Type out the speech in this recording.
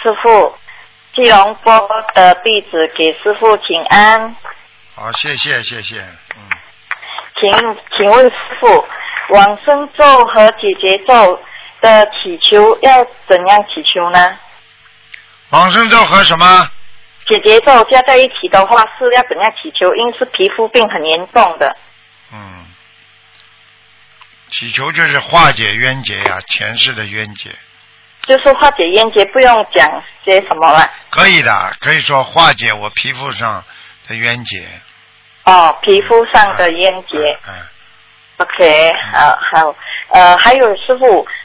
师父，吉隆坡的弟子给师父请安。 好，谢谢。 请问师父，往生咒和解结咒的祈求要怎样祈求呢？ 往生咒和什么？ 解结咒加在一起的话是要怎样祈求？因为是皮肤病很严重的。 祈求就是化解冤结呀，前世的冤结。 就是化解冤结，不用讲些什么了。 可以的，可以说化解我皮肤上的冤结。 皮肤上的冤结。OK， 好，还有师父，